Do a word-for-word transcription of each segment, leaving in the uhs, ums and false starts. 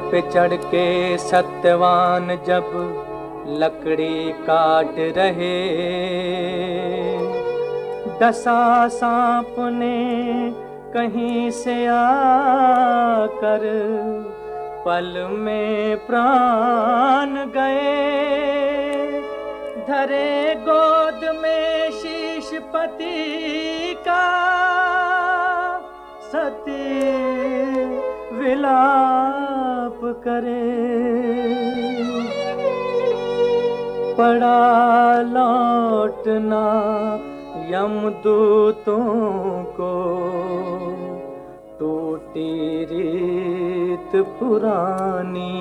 पे चढ़ के सत्यवान जब लकड़ी काट रहे, दसा सांप ने कहीं से आकर पल में प्राण गए। धरे गोद में शीश पति का, सती विलाप करे। पड़ा लौटना यमदूतों को, टूटी रीत पुरानी।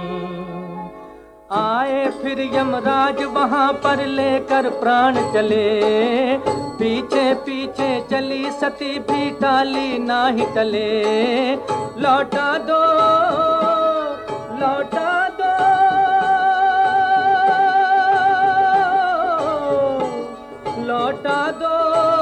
आए फिर यमराज वहां पर लेकर प्राण चले, पीछे पीछे चली सती भी टाली ना ही टले। लौटा दो लौटा दो लौटा दो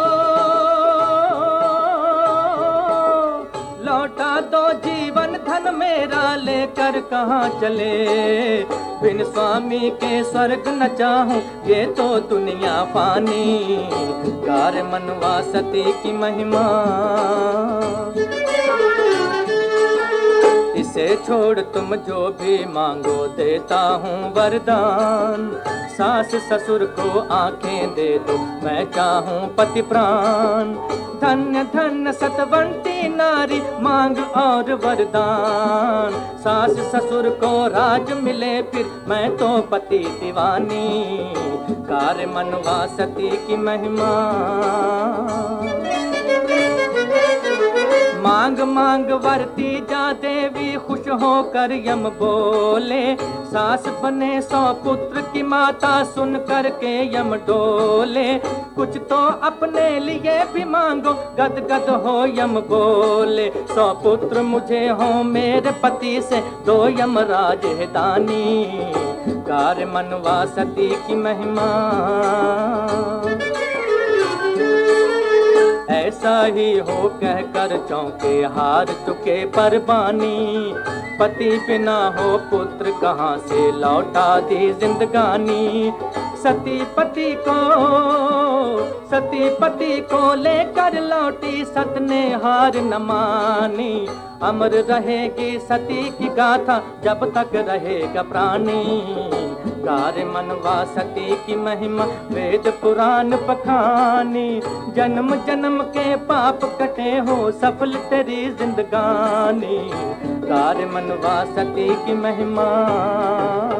लौटा दो जीवन धन मेरा लेकर कहाँ चले। बिन स्वामी के स्वर्ग न चाहूं ये तो दुनिया फानी। कार मनवा सती की महिमा, इसे छोड़ तुम जो भी मांगो देता हूँ वरदान। सास ससुर को आंखें दे दो मैं चाहूँ पति प्राण। धन्य धन्य सतवंती नारी मांग और वरदान। सास ससुर को राज मिले फिर मैं तो पति दीवानी। कार मनवा सती की महिमा, मांग मांग वरती जा देवी खुश होकर यम बोले। सास बने सौ पुत्र की माता सुन कर के यम डोले। कुछ तो अपने लिए भी मांगो गद गद हो यम बोले। सौ पुत्र मुझे हो मेरे पति से दो यमराज है दानी। कार मनवा सती की महिमा, ऐसा ही हो कहकर चौंके हार चुके परवानी। पति बिना हो पुत्र कहाँ से लौटा दी जिंदगानी। सती पति को सती पति को लेकर लौटी सत ने हार न मानी। अमर रहेगी सती की गाथा जब तक रहेगा प्राणी। कार मनवा सती की महिमा वेद पुराण पखानी। जन्म जन्म के पाप कटे हो सफल तेरी जिंदगानी। कार मनवा सती की महिमा।